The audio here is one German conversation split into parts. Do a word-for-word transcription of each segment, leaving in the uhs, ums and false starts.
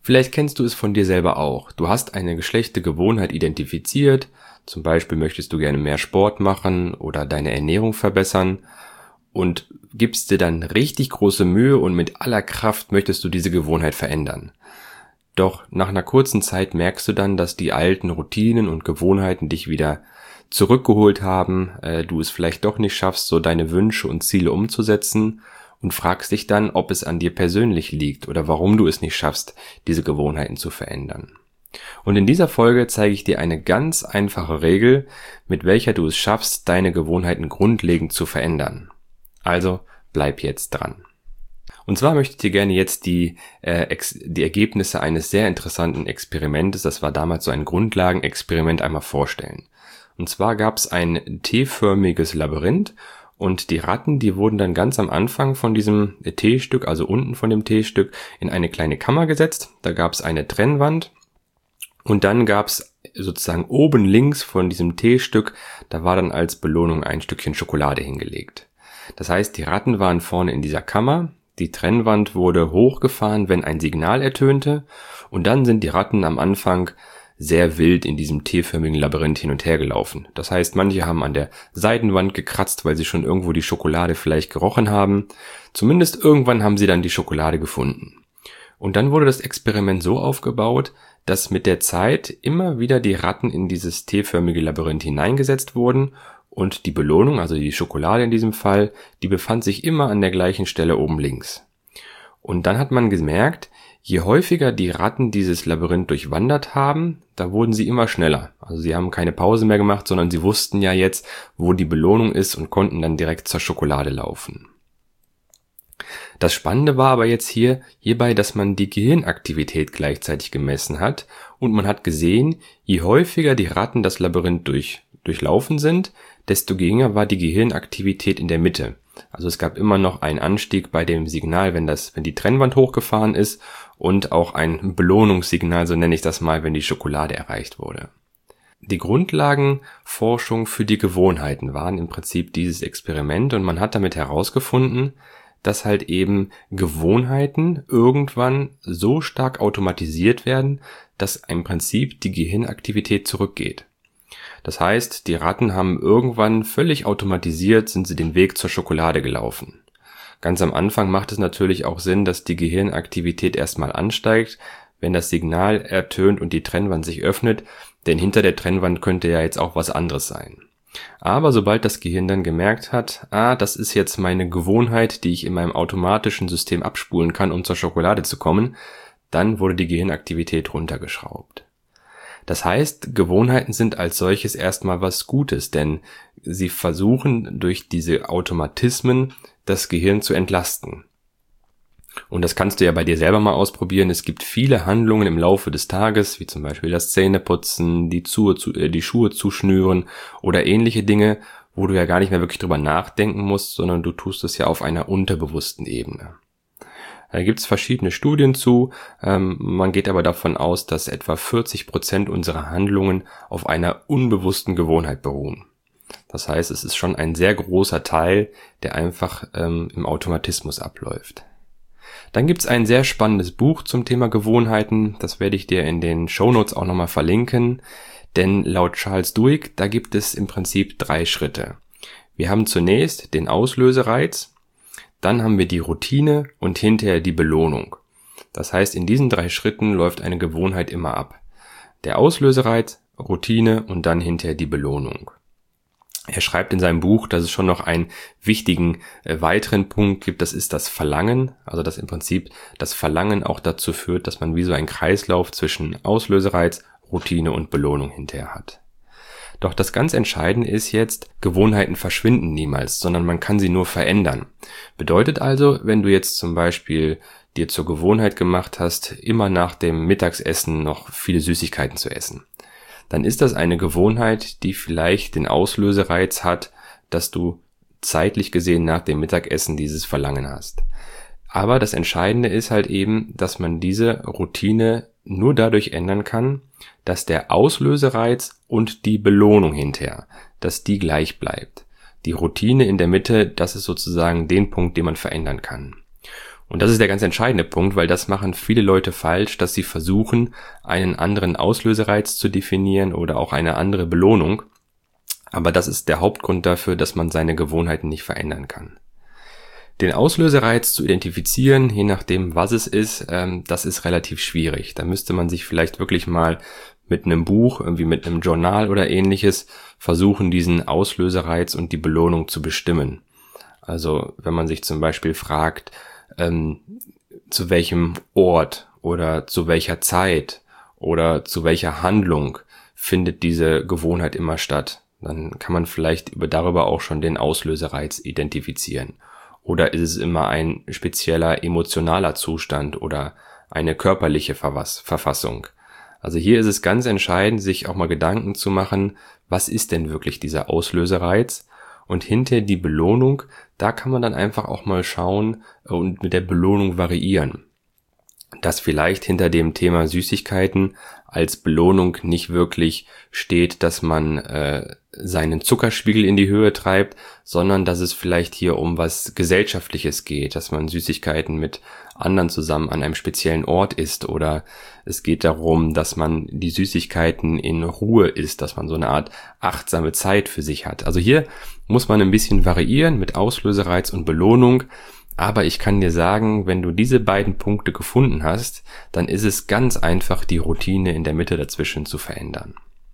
Vielleicht kennst du es von dir selber auch. Du hast eine schlechte Gewohnheit identifiziert, zum Beispiel möchtest du gerne mehr Sport machen oder deine Ernährung verbessern und gibst dir dann richtig große Mühe und mit aller Kraft möchtest du diese Gewohnheit verändern. Doch nach einer kurzen Zeit merkst du dann, dass die alten Routinen und Gewohnheiten dich wieder zurückgeholt haben, äh, du es vielleicht doch nicht schaffst, so deine Wünsche und Ziele umzusetzen und fragst dich dann, ob es an dir persönlich liegt oder warum du es nicht schaffst, diese Gewohnheiten zu verändern. Und in dieser Folge zeige ich dir eine ganz einfache Regel, mit welcher du es schaffst, deine Gewohnheiten grundlegend zu verändern. Also bleib jetzt dran. Und zwar möchte ich dir gerne jetzt die, äh, ex- die Ergebnisse eines sehr interessanten Experimentes, das war damals so ein Grundlagenexperiment, einmal vorstellen. Und zwar gab es ein T-förmiges Labyrinth und die Ratten, die wurden dann ganz am Anfang von diesem T-Stück, also unten von dem T-Stück, in eine kleine Kammer gesetzt. Da gab es eine Trennwand und dann gab es sozusagen oben links von diesem T-Stück, da war dann als Belohnung ein Stückchen Schokolade hingelegt. Das heißt, die Ratten waren vorne in dieser Kammer, die Trennwand wurde hochgefahren, wenn ein Signal ertönte und dann sind die Ratten am Anfang sehr wild in diesem T-förmigen Labyrinth hin und her gelaufen. Das heißt, manche haben an der Seitenwand gekratzt, weil sie schon irgendwo die Schokolade vielleicht gerochen haben. Zumindest irgendwann haben sie dann die Schokolade gefunden. Und dann wurde das Experiment so aufgebaut, dass mit der Zeit immer wieder die Ratten in dieses T-förmige Labyrinth hineingesetzt wurden und die Belohnung, also die Schokolade in diesem Fall, die befand sich immer an der gleichen Stelle oben links. Und dann hat man gemerkt, je häufiger die Ratten dieses Labyrinth durchwandert haben, da wurden sie immer schneller. Also sie haben keine Pause mehr gemacht, sondern sie wussten ja jetzt, wo die Belohnung ist und konnten dann direkt zur Schokolade laufen. Das Spannende war aber jetzt hier hierbei, dass man die Gehirnaktivität gleichzeitig gemessen hat und man hat gesehen, je häufiger die Ratten das Labyrinth durch, durchlaufen sind, desto geringer war die Gehirnaktivität in der Mitte. Also es gab immer noch einen Anstieg bei dem Signal, wenn das, wenn die Trennwand hochgefahren ist und auch ein Belohnungssignal, so nenne ich das mal, wenn die Schokolade erreicht wurde. Die Grundlagenforschung für die Gewohnheiten waren im Prinzip dieses Experiment und man hat damit herausgefunden, dass halt eben Gewohnheiten irgendwann so stark automatisiert werden, dass im Prinzip die Gehirnaktivität zurückgeht. Das heißt, die Ratten haben irgendwann völlig automatisiert, sind sie den Weg zur Schokolade gelaufen. Ganz am Anfang macht es natürlich auch Sinn, dass die Gehirnaktivität erstmal ansteigt, wenn das Signal ertönt und die Trennwand sich öffnet, denn hinter der Trennwand könnte ja jetzt auch was anderes sein. Aber sobald das Gehirn dann gemerkt hat, ah, das ist jetzt meine Gewohnheit, die ich in meinem automatischen System abspulen kann, um zur Schokolade zu kommen, dann wurde die Gehirnaktivität runtergeschraubt. Das heißt, Gewohnheiten sind als solches erstmal was Gutes, denn sie versuchen durch diese Automatismen das Gehirn zu entlasten. Und das kannst du ja bei dir selber mal ausprobieren. Es gibt viele Handlungen im Laufe des Tages, wie zum Beispiel das Zähneputzen, die, zu, die Schuhe zuschnüren oder ähnliche Dinge, wo du ja gar nicht mehr wirklich drüber nachdenken musst, sondern du tust es ja auf einer unterbewussten Ebene. Da gibt es verschiedene Studien zu, ähm, man geht aber davon aus, dass etwa vierzig Prozent unserer Handlungen auf einer unbewussten Gewohnheit beruhen. Das heißt, es ist schon ein sehr großer Teil, der einfach ähm, im Automatismus abläuft. Dann gibt es ein sehr spannendes Buch zum Thema Gewohnheiten, das werde ich dir in den Shownotes auch nochmal verlinken, denn laut Charles Duhigg, da gibt es im Prinzip drei Schritte. Wir haben zunächst den Auslösereiz, dann haben wir die Routine und hinterher die Belohnung. Das heißt, in diesen drei Schritten läuft eine Gewohnheit immer ab. Der Auslösereiz, Routine und dann hinterher die Belohnung. Er schreibt in seinem Buch, dass es schon noch einen wichtigen äh, weiteren Punkt gibt, das ist das Verlangen. Also dass im Prinzip das Verlangen auch dazu führt, dass man wie so einen Kreislauf zwischen Auslösereiz, Routine und Belohnung hinterher hat. Doch das ganz Entscheidende ist jetzt, Gewohnheiten verschwinden niemals, sondern man kann sie nur verändern. Bedeutet also, wenn du jetzt zum Beispiel dir zur Gewohnheit gemacht hast, immer nach dem Mittagsessen noch viele Süßigkeiten zu essen, dann ist das eine Gewohnheit, die vielleicht den Auslösereiz hat, dass du zeitlich gesehen nach dem Mittagessen dieses Verlangen hast. Aber das Entscheidende ist halt eben, dass man diese Routine nur dadurch ändern kann, dass der Auslösereiz und die Belohnung hinterher, dass die gleich bleibt. Die Routine in der Mitte, das ist sozusagen den Punkt, den man verändern kann. Und das ist der ganz entscheidende Punkt, weil das machen viele Leute falsch, dass sie versuchen, einen anderen Auslösereiz zu definieren oder auch eine andere Belohnung. Aber das ist der Hauptgrund dafür, dass man seine Gewohnheiten nicht verändern kann. Den Auslösereiz zu identifizieren, je nachdem, was es ist, ähm, das ist relativ schwierig. Da müsste man sich vielleicht wirklich mal mit einem Buch, irgendwie mit einem Journal oder ähnliches, versuchen, diesen Auslösereiz und die Belohnung zu bestimmen. Also wenn man sich zum Beispiel fragt, ähm, zu welchem Ort oder zu welcher Zeit oder zu welcher Handlung findet diese Gewohnheit immer statt, dann kann man vielleicht über darüber auch schon den Auslösereiz identifizieren. Oder ist es immer ein spezieller emotionaler Zustand oder eine körperliche Verfassung? Also hier ist es ganz entscheidend, sich auch mal Gedanken zu machen, was ist denn wirklich dieser Auslösereiz? Und hinter die Belohnung, da kann man dann einfach auch mal schauen und mit der Belohnung variieren. Dass vielleicht hinter dem Thema Süßigkeiten als Belohnung nicht wirklich steht, dass man äh, seinen Zuckerspiegel in die Höhe treibt, sondern dass es vielleicht hier um was Gesellschaftliches geht, dass man Süßigkeiten mit anderen zusammen an einem speziellen Ort isst, oder es geht darum, dass man die Süßigkeiten in Ruhe isst, dass man so eine Art achtsame Zeit für sich hat. Also hier muss man ein bisschen variieren mit Auslösereiz und Belohnung. Aber ich kann dir sagen, wenn du diese beiden Punkte gefunden hast, dann ist es ganz einfach, die Routine in der Mitte dazwischen zu verändern.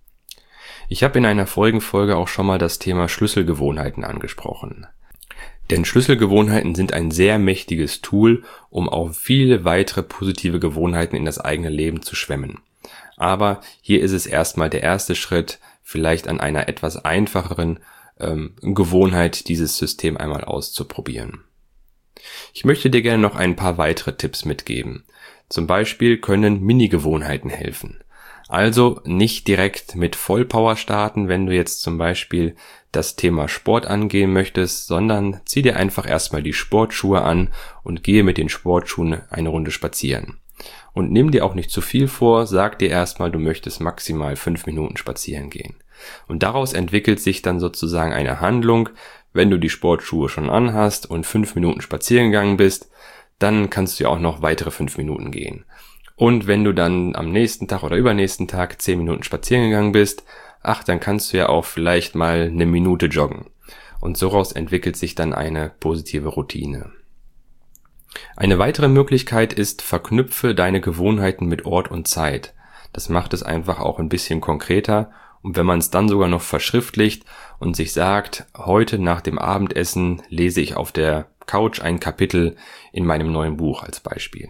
Ich habe in einer vorigen Folge auch schon mal das Thema Schlüsselgewohnheiten angesprochen. Denn Schlüsselgewohnheiten sind ein sehr mächtiges Tool, um auf viele weitere positive Gewohnheiten in das eigene Leben zu schwemmen. Aber hier ist es erstmal der erste Schritt, vielleicht an einer etwas einfacheren ähm, Gewohnheit dieses System einmal auszuprobieren. Ich möchte dir gerne noch ein paar weitere Tipps mitgeben. Zum Beispiel können Mini-Gewohnheiten helfen. Also nicht direkt mit Vollpower starten, wenn du jetzt zum Beispiel das Thema Sport angehen möchtest, sondern zieh dir einfach erstmal die Sportschuhe an und gehe mit den Sportschuhen eine Runde spazieren. Und nimm dir auch nicht zu viel vor, sag dir erstmal, du möchtest maximal fünf Minuten spazieren gehen. Und daraus entwickelt sich dann sozusagen eine Handlung. Wenn du die Sportschuhe schon anhast und fünf Minuten spazieren gegangen bist, dann kannst du ja auch noch weitere fünf Minuten gehen. Und wenn du dann am nächsten Tag oder übernächsten Tag zehn Minuten spazieren gegangen bist, ach, dann kannst du ja auch vielleicht mal eine Minute joggen. Und soraus entwickelt sich dann eine positive Routine. Eine weitere Möglichkeit ist, verknüpfe deine Gewohnheiten mit Ort und Zeit. Das macht es einfach auch ein bisschen konkreter. Und wenn man es dann sogar noch verschriftlicht und sich sagt, heute nach dem Abendessen lese ich auf der Couch ein Kapitel in meinem neuen Buch als Beispiel.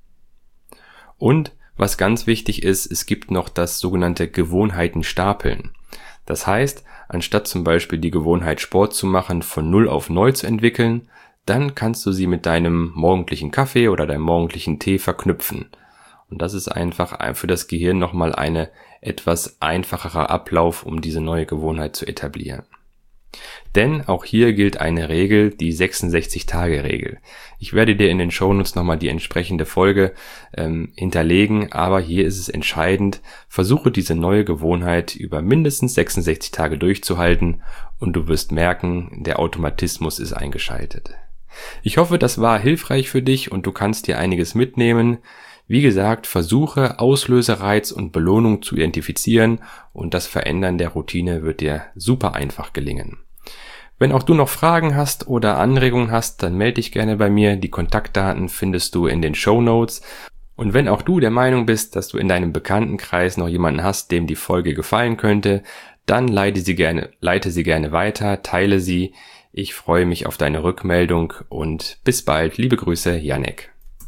Und was ganz wichtig ist, es gibt noch das sogenannte Gewohnheitenstapeln. Das heißt, anstatt zum Beispiel die Gewohnheit Sport zu machen, von null auf neu zu entwickeln, dann kannst du sie mit deinem morgendlichen Kaffee oder deinem morgendlichen Tee verknüpfen. Und das ist einfach für das Gehirn nochmal eine etwas einfacherer Ablauf, um diese neue Gewohnheit zu etablieren. Denn auch hier gilt eine Regel, die sechsundsechzig-Tage-Regel. Ich werde dir in den Shownotes nochmal die entsprechende Folge ähm, hinterlegen, aber hier ist es entscheidend, versuche diese neue Gewohnheit über mindestens sechsundsechzig Tage durchzuhalten und du wirst merken, der Automatismus ist eingeschaltet. Ich hoffe, das war hilfreich für dich und du kannst dir einiges mitnehmen. Wie gesagt, versuche Auslösereiz und Belohnung zu identifizieren und das Verändern der Routine wird dir super einfach gelingen. Wenn auch du noch Fragen hast oder Anregungen hast, dann melde dich gerne bei mir. Die Kontaktdaten findest du in den Shownotes. Und wenn auch du der Meinung bist, dass du in deinem Bekanntenkreis noch jemanden hast, dem die Folge gefallen könnte, dann leite sie gerne, leite sie gerne weiter, teile sie. Ich freue mich auf deine Rückmeldung und bis bald. Liebe Grüße, Jannik.